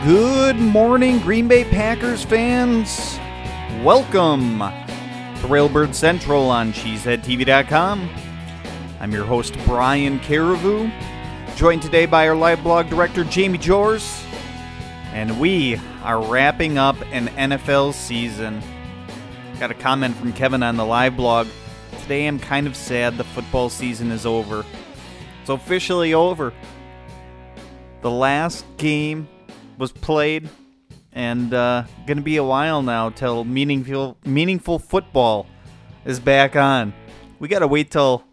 Good morning, Green Bay Packers fans. Welcome to Railbird Central on CheeseheadTV.com. I'm your host, Brian Carriveau, joined today by our live blog director, Jamie Jors, and we are wrapping up an NFL season. Got a comment from Kevin on the live blog. Today I'm kind of sad the football season is over. It's officially over. The last game was played, and going to be a while now till meaningful football is back on. We got to wait till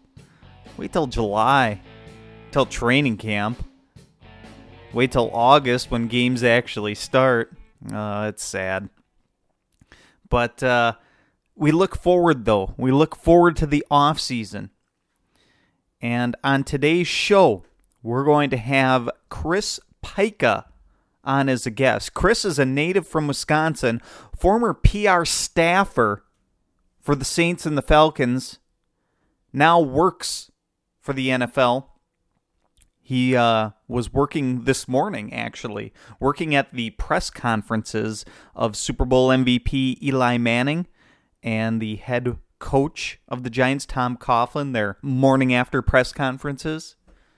July, till training camp. Wait till August when games actually start. It's sad. But we look forward, though. We look forward to the off season. And on today's show, we're going to have Chris Pica on as a guest. Chris is a native from Wisconsin, former PR staffer for the Saints and the Falcons, now works for the NFL. He was working this morning, actually, working at the press conferences of Super Bowl MVP Eli Manning and the head coach of the Giants, Tom Coughlin, their morning after press conferences.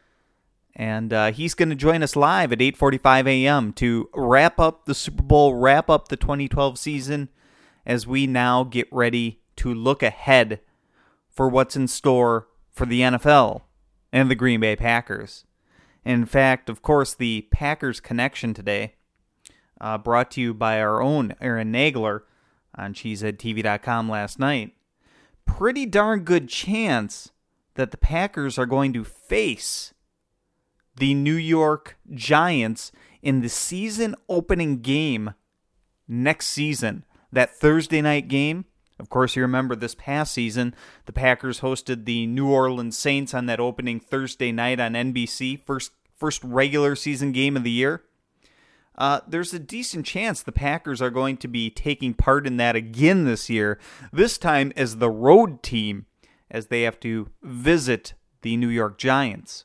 And he's going to join us live at 8:45 a.m. to wrap up the Super Bowl, wrap up the 2012 season, as we now get ready to look ahead for what's in store for the NFL and the Green Bay Packers. In fact, of course, the Packers Connection today, brought to you by our own Aaron Nagler on CheeseheadTV.com last night. Pretty darn good chance that the Packers are going to face the New York Giants in the season opening game next season. That Thursday night game. Of course, you remember this past season, the Packers hosted the New Orleans Saints on that opening Thursday night on NBC, first regular season game of the year. There's a decent chance the Packers are going to be taking part in that again this year, this time as the road team, as they have to visit the New York Giants.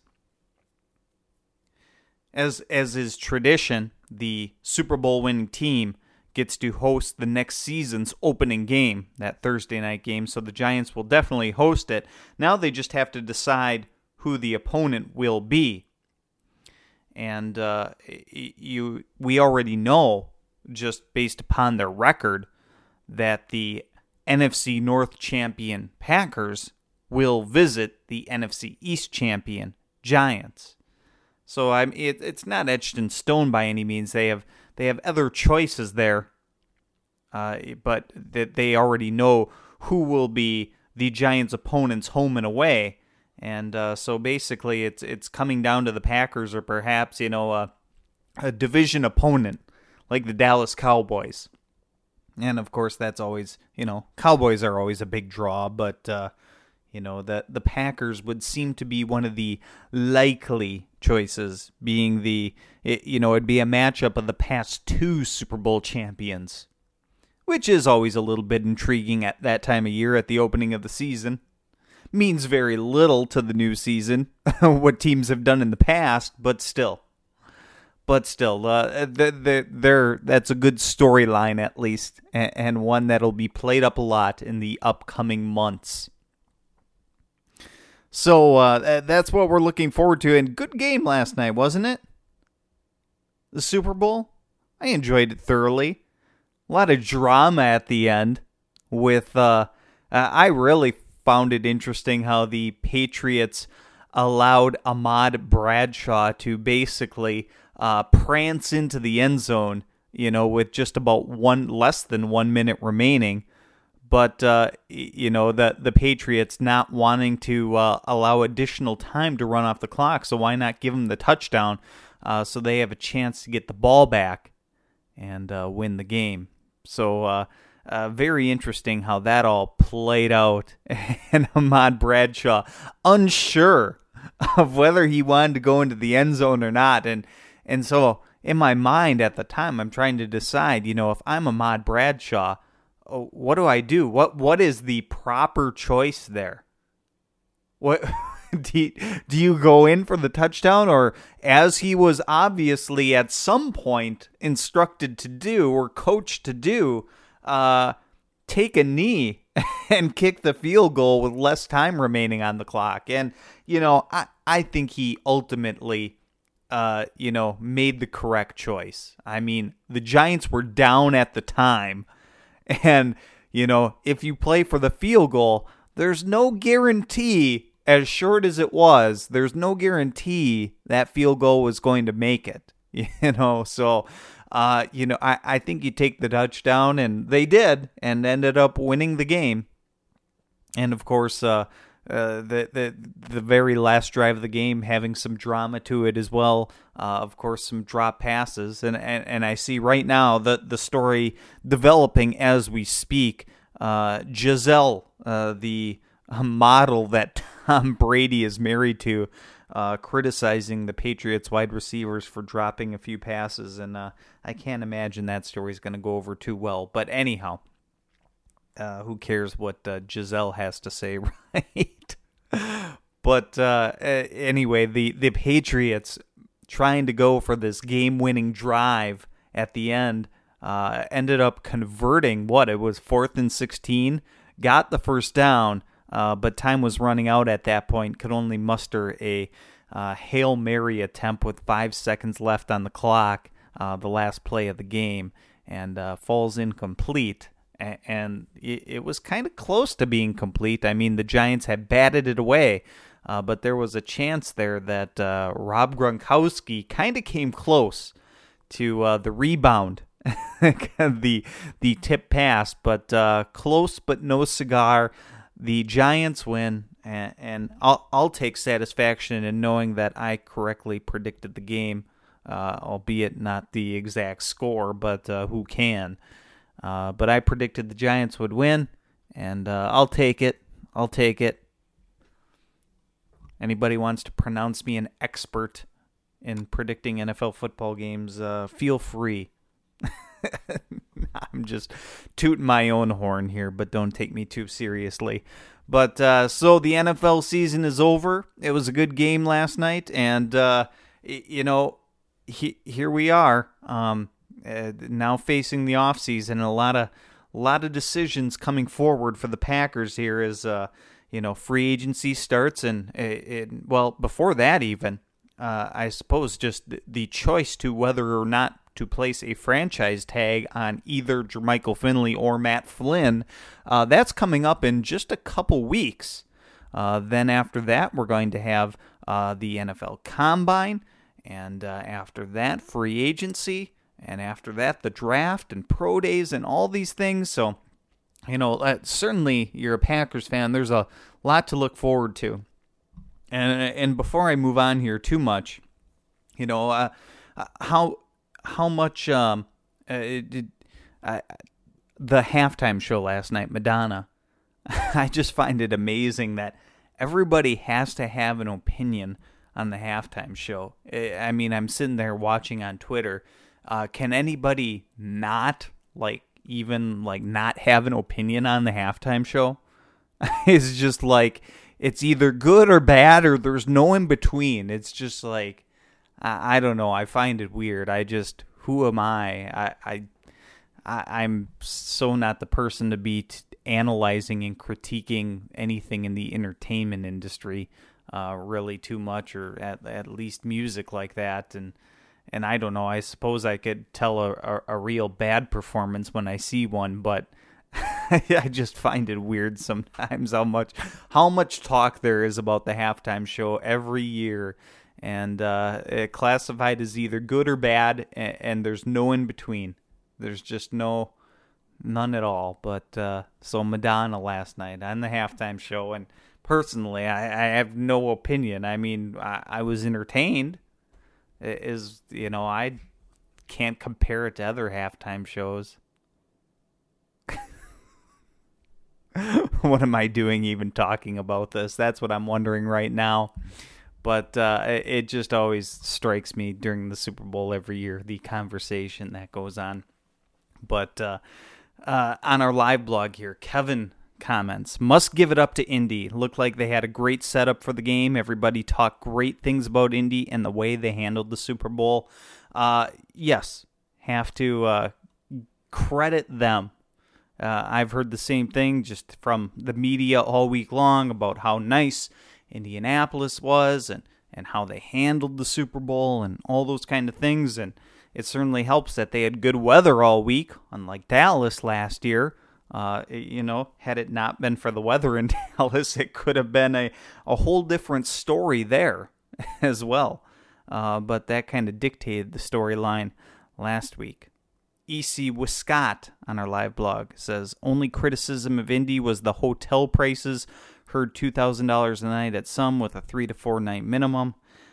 As is tradition, the Super Bowl winning team gets to host the next season's opening game, that Thursday night game, so the Giants will definitely host it. Now they just have to decide who the opponent will be. And we already know, just based upon their record, that the NFC North champion Packers will visit the NFC East champion Giants. So it's not etched in stone by any means. They have other choices there, but that they already know who will be the Giants' opponents home and away, and so basically it's coming down to the Packers or perhaps a division opponent like the Dallas Cowboys, and of course that's always Cowboys are always a big draw, but that the Packers would seem to be one of the likely choices, being it'd be a matchup of the past two Super Bowl champions, which is always a little bit intriguing at that time of year at the opening of the season. Means very little to the new season, what teams have done in the past, but still, that's a good storyline at least, and one that'll be played up a lot in the upcoming months. So that's what we're looking forward to. And good game last night, wasn't it? The Super Bowl? I enjoyed it thoroughly. A lot of drama at the end. I really found it interesting how the Patriots allowed Ahmad Bradshaw to basically prance into the end zone, with just about less than 1 minute remaining. But, the Patriots not wanting to allow additional time to run off the clock, so why not give them the touchdown so they have a chance to get the ball back and win the game. So, very interesting how that all played out. And Ahmad Bradshaw, unsure of whether he wanted to go into the end zone or not. And so, in my mind at the time, I'm trying to decide, if I'm Ahmad Bradshaw, what do I do? What is the proper choice there? What do you go in for the touchdown, or as he was obviously at some point instructed to do or coached to do, take a knee and kick the field goal with less time remaining on the clock? And, I think he ultimately, made the correct choice. I mean, the Giants were down at the time, and, if you play for the field goal, there's no guarantee, as short as it was, there's no guarantee that field goal was going to make it, so, I think you take the touchdown, and they did, and ended up winning the game. And of course, the very last drive of the game having some drama to it as well. Of course, some drop passes, and I see right now the story developing as we speak. Giselle, the model that Tom Brady is married to, criticizing the Patriots wide receivers for dropping a few passes, and I can't imagine that story's going to go over too well. But anyhow, who cares what Giselle has to say, right? But anyway, the Patriots trying to go for this game-winning drive at the end ended up converting, it was 4th and 16, got the first down, but time was running out at that point, could only muster a Hail Mary attempt with 5 seconds left on the clock, the last play of the game, and falls incomplete. And it was kind of close to being complete. I mean, the Giants had batted it away, but there was a chance there that Rob Gronkowski kind of came close to the rebound, the tip pass, but close but no cigar. The Giants win, and I'll take satisfaction in knowing that I correctly predicted the game, albeit not the exact score, but who can? But I predicted the Giants would win, and I'll take it. Anybody wants to pronounce me an expert in predicting NFL football games, feel free. I'm just tooting my own horn here, but don't take me too seriously. But so the NFL season is over. It was a good game last night, and here we are. Now facing the offseason, a lot of decisions coming forward for the Packers here as free agency starts, and before that even, I suppose just the choice to whether or not to place a franchise tag on either Jermichael Finley or Matt Flynn. That's coming up in just a couple weeks. Then after that, we're going to have the NFL Combine, and after that, free agency. And after that, the draft and pro days and all these things. So, certainly you're a Packers fan. There's a lot to look forward to. And before I move on here too much, how much the halftime show last night, Madonna. I just find it amazing that everybody has to have an opinion on the halftime show. I mean, I'm sitting there watching on Twitter. Can anybody not not have an opinion on the halftime show? It's just like, it's either good or bad, or there's no in between. It's just like, I don't know. I find it weird. Who am I? I'm so not the person to be analyzing and critiquing anything in the entertainment industry really too much, or at least music like that. And I don't know, I suppose I could tell a real bad performance when I see one, but I just find it weird sometimes how much talk there is about the halftime show every year, and it classified as either good or bad, and there's no in between. There's just none at all. But so Madonna last night on the halftime show, and personally, I have no opinion. I mean, I was entertained. I can't compare it to other halftime shows. What am I doing even talking about this? That's what I'm wondering right now. But it just always strikes me during the Super Bowl every year, the conversation that goes on. But on our live blog here, Kevin comments. Must give it up to Indy. Looked like they had a great setup for the game. Everybody talked great things about Indy and the way they handled the Super Bowl. Yes, have to credit them. I've heard the same thing just from the media all week long about how nice Indianapolis was and how they handled the Super Bowl and all those kind of things. And it certainly helps that they had good weather all week, unlike Dallas last year. Had it not been for the weather in Dallas, it could have been a whole different story there as well. But that kind of dictated the storyline last week. E.C. Wiscott on our live blog says, only criticism of Indy was the hotel prices. Heard $2,000 a night at some with a 3 to 4 night minimum.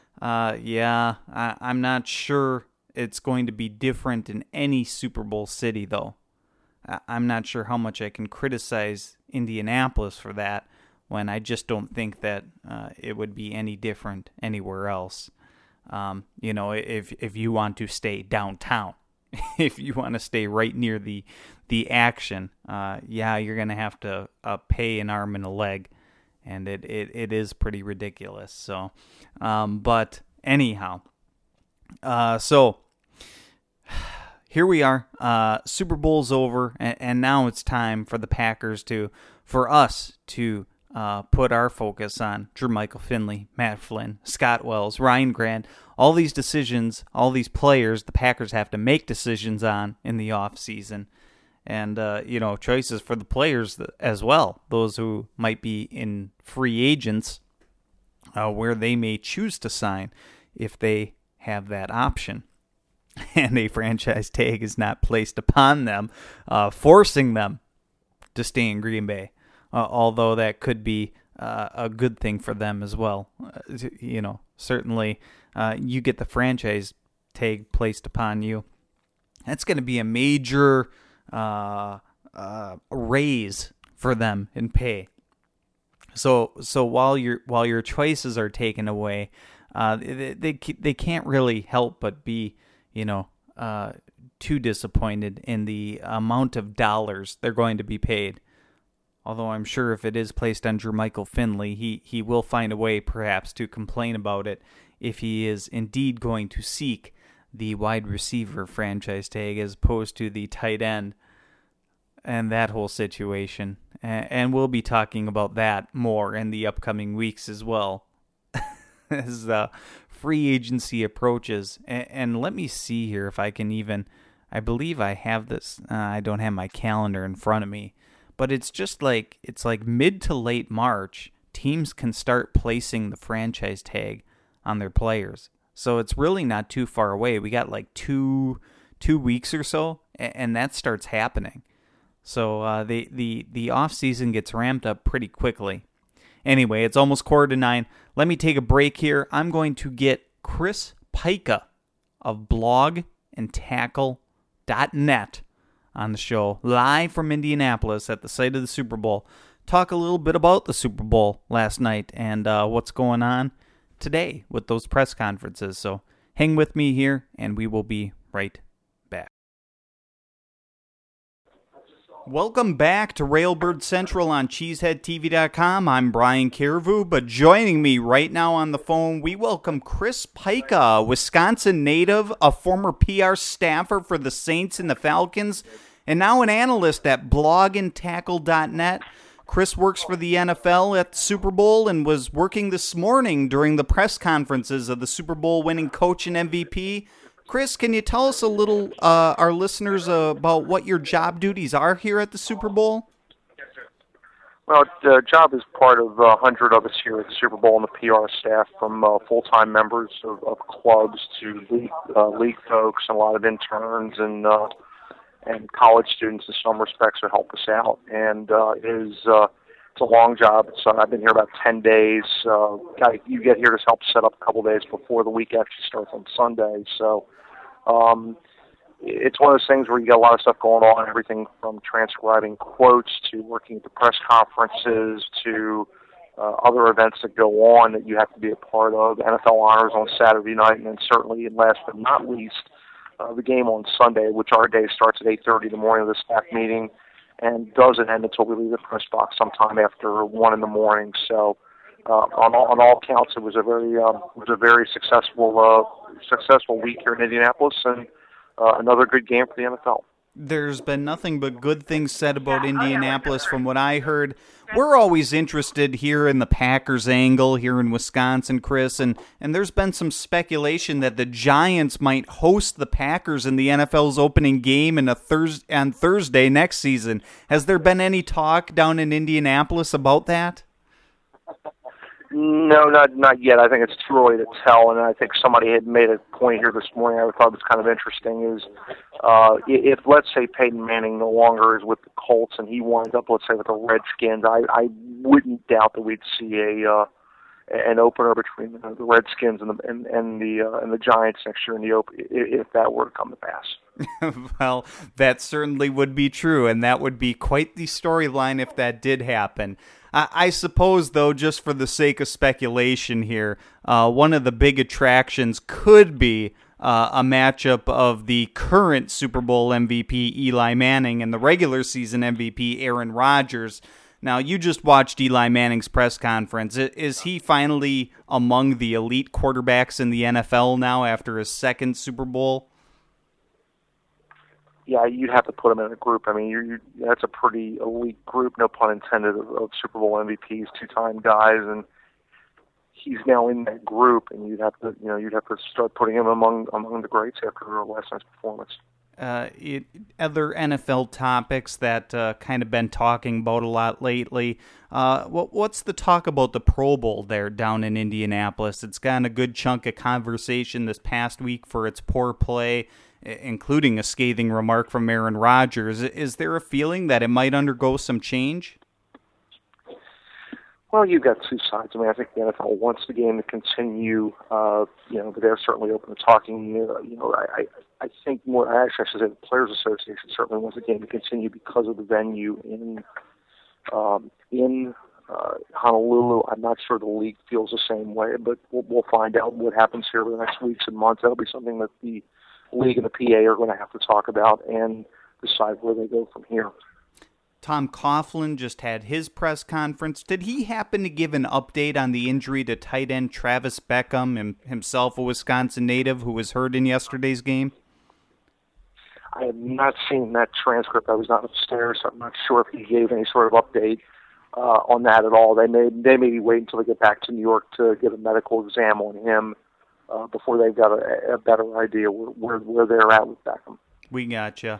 I'm not sure it's going to be different in any Super Bowl city, though. I'm not sure how much I can criticize Indianapolis for that when I just don't think that it would be any different anywhere else. If you want to stay downtown, if you want to stay right near the action, you're going to have to pay an arm and a leg, and it is pretty ridiculous. So, but anyhow, so here we are. Super Bowl's over, and now it's time for the Packers for us to put our focus on Jermichael Finley, Matt Flynn, Scott Wells, Ryan Grant, all these decisions, all these players the Packers have to make decisions on in the offseason. And, choices for the players as well, those who might be in free agents where they may choose to sign if they have that option. And a franchise tag is not placed upon them, forcing them to stay in Green Bay. Although that could be a good thing for them as well. Certainly you get the franchise tag placed upon you. That's going to be a major raise for them in pay. So while your choices are taken away, they can't really help but be too disappointed in the amount of dollars they're going to be paid. Although I'm sure if it is placed on Jermichael Finley, he will find a way perhaps to complain about it if he is indeed going to seek the wide receiver franchise tag as opposed to the tight end and that whole situation. And we'll be talking about that more in the upcoming weeks as well as free agency approaches. And let me see here if I can even, I believe I have this, I don't have my calendar in front of me. But it's like mid to late March, teams can start placing the franchise tag on their players. So it's really not too far away. We got like two weeks or so, and that starts happening. So the off season gets ramped up pretty quickly. Anyway, it's almost 8:45. Let me take a break here. I'm going to get Chris Pica of blogandtackle.net on the show, live from Indianapolis at the site of the Super Bowl. Talk a little bit about the Super Bowl last night and what's going on today with those press conferences. So hang with me here, and we will be right back. Welcome back to Railbird Central on CheeseheadTV.com. I'm Brian Carreveau, but joining me right now on the phone, we welcome Chris Pica, a Wisconsin native, a former PR staffer for the Saints and the Falcons, and now an analyst at blogandtackle.net. Chris works for the NFL at the Super Bowl and was working this morning during the press conferences of the Super Bowl winning coach and MVP. Chris, can you tell us a little, our listeners, about what your job duties are here at the Super Bowl? Well, the job is part of 100 of us here at the Super Bowl and the PR staff, from full-time members of clubs to league folks, and a lot of interns and college students in some respects who help us out. And it's a long job. I've been here about 10 days. You get here to help set up a couple days before the week actually starts on Sunday. So it's one of those things where you got a lot of stuff going on, everything from transcribing quotes to working at the press conferences to other events that go on that you have to be a part of. NFL Honors on Saturday night, and then certainly, last but not least, the game on Sunday, which our day starts at 8:30 in the morning of the staff meeting, and doesn't end until we leave the press box sometime after 1 in the morning. So on all counts, it was a very successful week here in Indianapolis, and another good game for the NFL. There's been nothing but good things said about Indianapolis from what I heard. We're always interested here in the Packers angle here in Wisconsin, Chris, and there's been some speculation that the Giants might host the Packers in the NFL's opening game on Thursday next season. Has there been any talk down in Indianapolis about that? No, not yet. I think it's too early to tell, and I think somebody had made a point here this morning I thought was kind of interesting is if, let's say, Peyton Manning no longer is with the Colts and he winds up, let's say, with the Redskins, I wouldn't doubt that we'd see an opener between the Redskins and the Giants next year in the open, if that were to come to pass. Well, that certainly would be true, and that would be quite the storyline if that did happen. I suppose, though, just for the sake of speculation here, one of the big attractions could be a matchup of the current Super Bowl MVP Eli Manning and the regular season MVP Aaron Rodgers. Now, you just watched Eli Manning's press conference. Is he finally among the elite quarterbacks in the NFL now after his second Super Bowl? Yeah, you'd have to put him in a group. I mean, that's a pretty elite group, no pun intended, of Super Bowl MVPs, two-time guys, and he's now in that group. And you'd have to start putting him among the greats after last night's performance. Other NFL topics that kind of been talking about a lot lately. What's the talk about the Pro Bowl there down in Indianapolis? It's gotten a good chunk of conversation this past week for its poor play, including a scathing remark from Aaron Rodgers. Is there a feeling that it might undergo some change? Well, you've got two sides. I mean, I think the NFL wants the game to continue, but they're certainly open to talking. I think more, actually, I should say the Players Association certainly wants the game to continue because of the venue in Honolulu. I'm not sure the league feels the same way, but we'll find out what happens here over the next weeks and months. That'll be something that the league and the PA are going to have to talk about and decide where they go from here. Tom Coughlin just had his press conference. Did he happen to give an update on the injury to tight end Travis Beckham, himself a Wisconsin native who was hurt in yesterday's game? I have not seen that transcript. I was not upstairs, so I'm not sure if he gave any sort of update on that at all. They may be waiting until they get back to New York to get a medical exam on him before they've got a better idea where they're at with Beckham. We gotcha.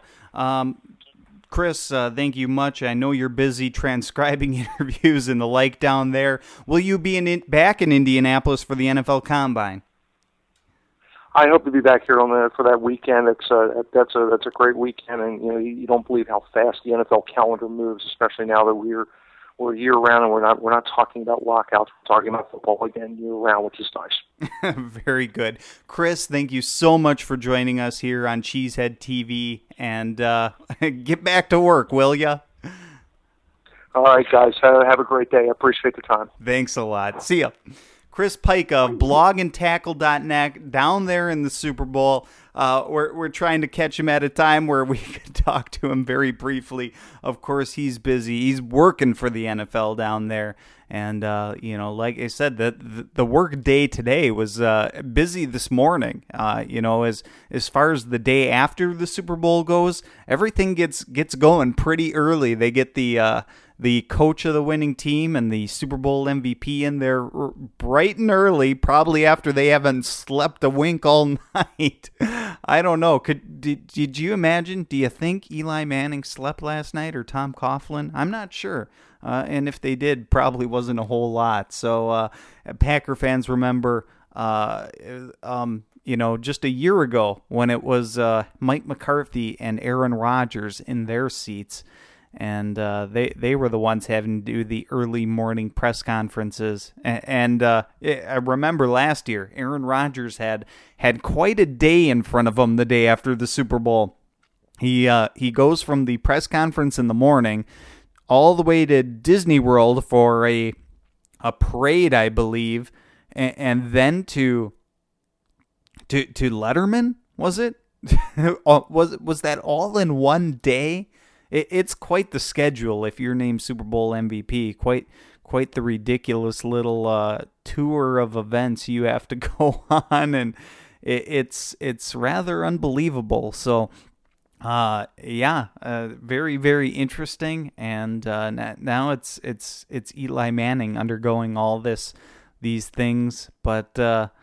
Chris, thank you much. I know you're busy transcribing interviews and the like down there. Will you be back in Indianapolis for the NFL Combine? I hope to be back here for that weekend. That's a great weekend, and you don't believe how fast the NFL calendar moves, especially now that we're year round and we're not talking about lockouts. We're talking about football again year round, which is nice. Very good, Chris. Thank you so much for joining us here on Cheesehead TV, and get back to work, will ya? All right, guys. Have a great day. I appreciate the time. Thanks a lot. See ya. Chris Pike of blogandtackle.net down there in the Super Bowl. We're trying to catch him at a time where we could talk to him very briefly. Of course, he's busy. He's working for the NFL down there. And, like I said, the work day today was busy this morning. As far as the day after the Super Bowl goes, everything gets going pretty early. They get the coach of the winning team and the Super Bowl MVP in there bright and early, probably after they haven't slept a wink all night. I don't know. Did you imagine? Do you think Eli Manning slept last night or Tom Coughlin? I'm not sure. And if they did, probably wasn't a whole lot. So Packer fans remember, just a year ago when it was Mike McCarthy and Aaron Rodgers in their seats. And they were the ones having to do the early morning press conferences. And I remember last year, Aaron Rodgers had quite a day in front of him the day after the Super Bowl. He goes from the press conference in the morning all the way to Disney World for a parade, I believe, and then to Letterman, was it? Was that all in one day? it's quite the schedule if you're named Super Bowl MVP. Quite the ridiculous little tour of events you have to go on, and it's rather unbelievable. So, very, very interesting. And now it's Eli Manning undergoing all these things, but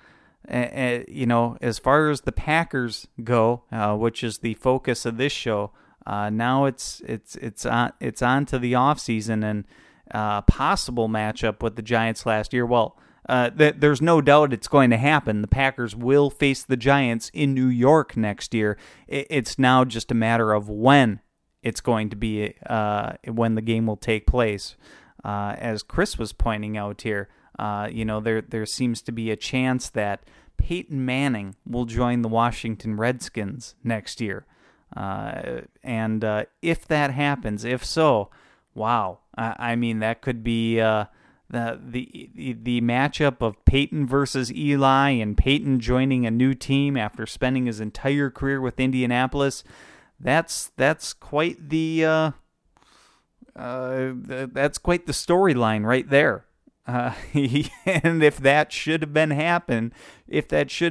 as far as the Packers go, which is the focus of this show, now it's on to the offseason and possible matchup with the Giants last year. Well, there's no doubt it's going to happen. The Packers will face the Giants in New York next year. It's now just a matter of when it's going to be, when the game will take place. As Chris was pointing out here, there seems to be a chance that Peyton Manning will join the Washington Redskins next year. And if that happens, if so, wow. That could be the matchup of Peyton versus Eli, and Peyton joining a new team after spending his entire career with Indianapolis. That's quite the storyline right there. And if that should happen, it's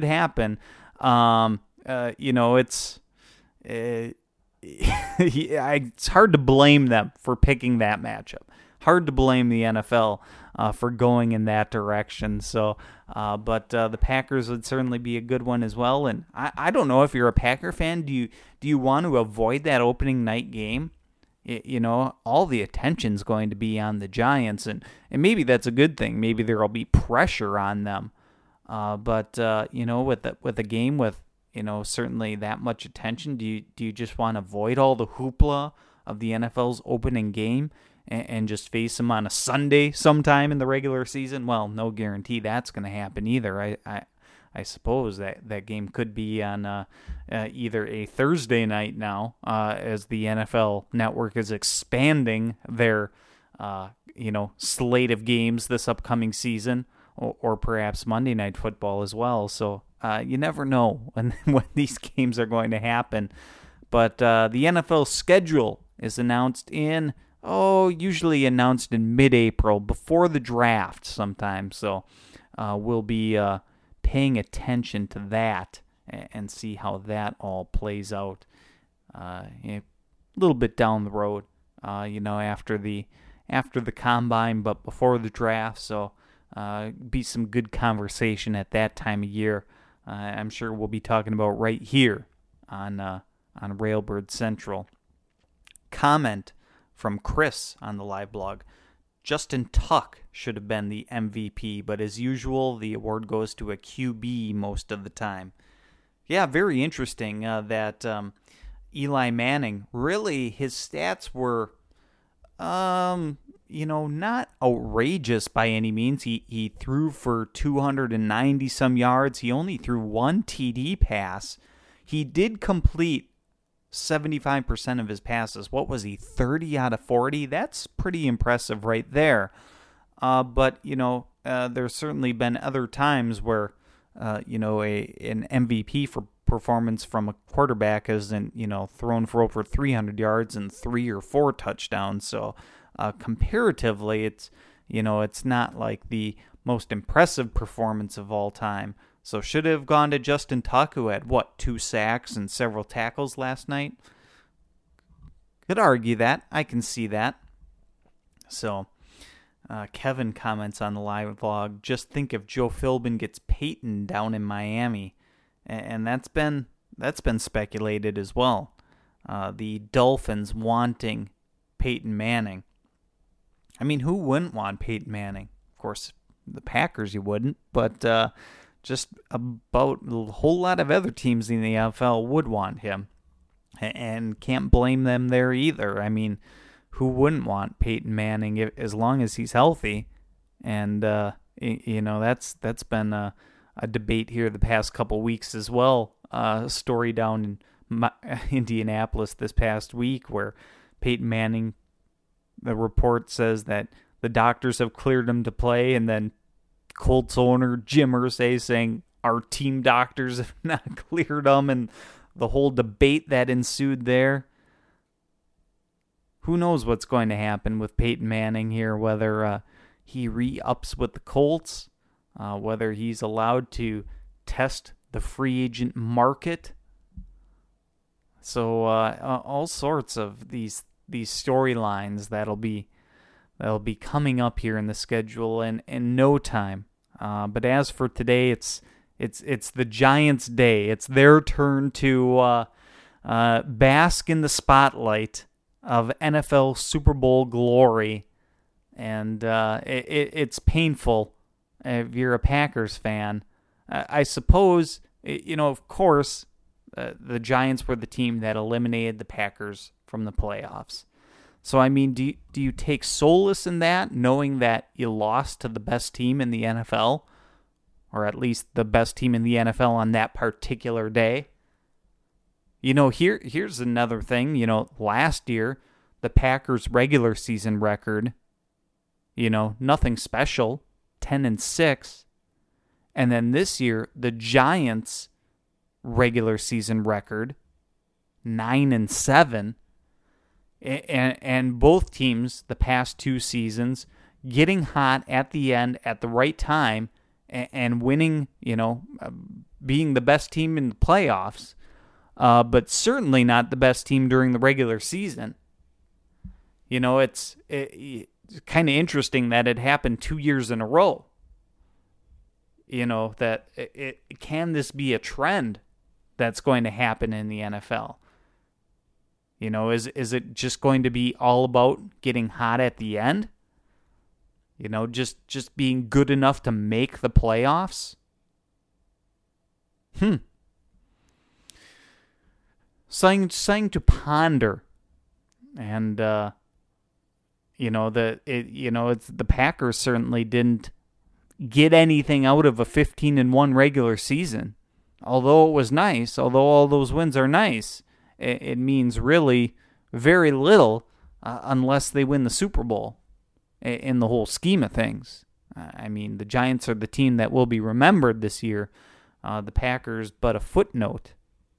it's hard to blame them for picking that matchup. Hard to blame the NFL for going in that direction. So, but the Packers would certainly be a good one as well. And I don't know if you're a Packer fan. Do you want to avoid that opening night game? All the attention's going to be on the Giants, and maybe that's a good thing. Maybe there'll be pressure on them. But with a game with certainly that much attention, do you just want to avoid all the hoopla of the NFL's opening game and just face them on a Sunday sometime in the regular season? Well, no guarantee that's going to happen either. I suppose that game could be on either a Thursday night now, as the NFL Network is expanding their slate of games this upcoming season, or perhaps Monday Night Football as well. So you never know when these games are going to happen. But the NFL schedule is usually announced in mid-April, before the draft sometimes. So we'll be paying attention to that and see how that all plays out a little bit down the road, after the combine, but before the draft. So be some good conversation at that time of year. I'm sure we'll be talking about right here on Railbird Central. Comment from Chris on the live blog: Justin Tuck should have been the MVP, but as usual, the award goes to a QB most of the time. Yeah, very interesting that Eli Manning, really, his stats were, not outrageous by any means. He threw for 290-some yards. He only threw one TD pass. He did complete 75% of his passes. What was he, 30 out of 40? That's pretty impressive right there. But there's certainly been other times where, an MVP for performance from a quarterback isn't, thrown for over 300 yards and 3 or 4 touchdowns. So comparatively, it's not like the most impressive performance of all time. So should have gone to Justin Tuck, who had, 2 sacks and several tackles last night? Could argue that. I can see that. So Kevin comments on the live vlog: just think if Joe Philbin gets Peyton down in Miami. And that's been speculated as well. The Dolphins wanting Peyton Manning. I mean, who wouldn't want Peyton Manning? Of course, the Packers you wouldn't, but just about a whole lot of other teams in the NFL would want him. And can't blame them there either. I mean, who wouldn't want Peyton Manning as long as he's healthy? And, that's been a debate here the past couple weeks as well. A story down in Indianapolis this past week where Peyton Manning, the report says that the doctors have cleared him to play, and then Colts owner Jim Irsay saying our team doctors have not cleared him, and the whole debate that ensued there. who knows what's going to happen with Peyton Manning here, whether he re-ups with the Colts, whether he's allowed to test the free agent market. So all sorts of these storylines that'll be coming up here in the schedule in no time. But as for today, it's the Giants' day. It's their turn to bask in the spotlight of NFL Super Bowl glory, and it's painful if you're a Packers fan. I suppose, of course, the Giants were the team that eliminated the Packers from the playoffs. So, I mean, do you take solace in that, knowing that you lost to the best team in the NFL, or at least the best team in the NFL on that particular day? Here's another thing. Last year, the Packers' regular season record, nothing special, 10-6. And then this year, the Giants' regular season record, 9-7. And both teams, the past two seasons, getting hot at the end at the right time and winning, being the best team in the playoffs, but certainly not the best team during the regular season. It's kind of interesting that it happened 2 years in a row. That can this be a trend that's going to happen in the NFL? Is it just going to be all about getting hot at the end? Just being good enough to make the playoffs? Something to ponder. And it's the Packers certainly didn't get anything out of a 15-1 regular season. Although it was nice, although all those wins are nice, it means really very little unless they win the Super Bowl in the whole scheme of things. I mean, the Giants are the team that will be remembered this year. The Packers, but a footnote.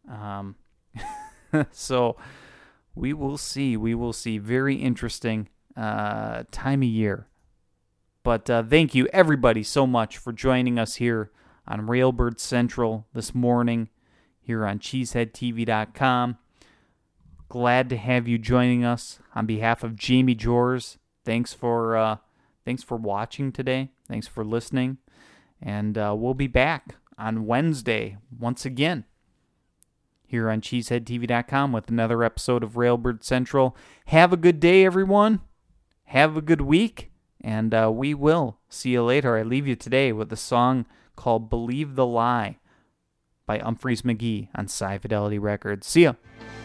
So we will see. We will see. Very interesting time of year. But thank you, everybody, so much for joining us here on Railbird Central this morning here on CheeseheadTV.com. Glad to have you joining us. On behalf of Jamie Jors, thanks for watching today. Thanks for listening. And we'll be back on Wednesday once again here on CheeseheadTV.com with another episode of Railbird Central. Have a good day, everyone. Have a good week. And we will see you later. I leave you today with a song called Believe the Lie by Umphrey's McGee on Cy Fidelity Records. See ya.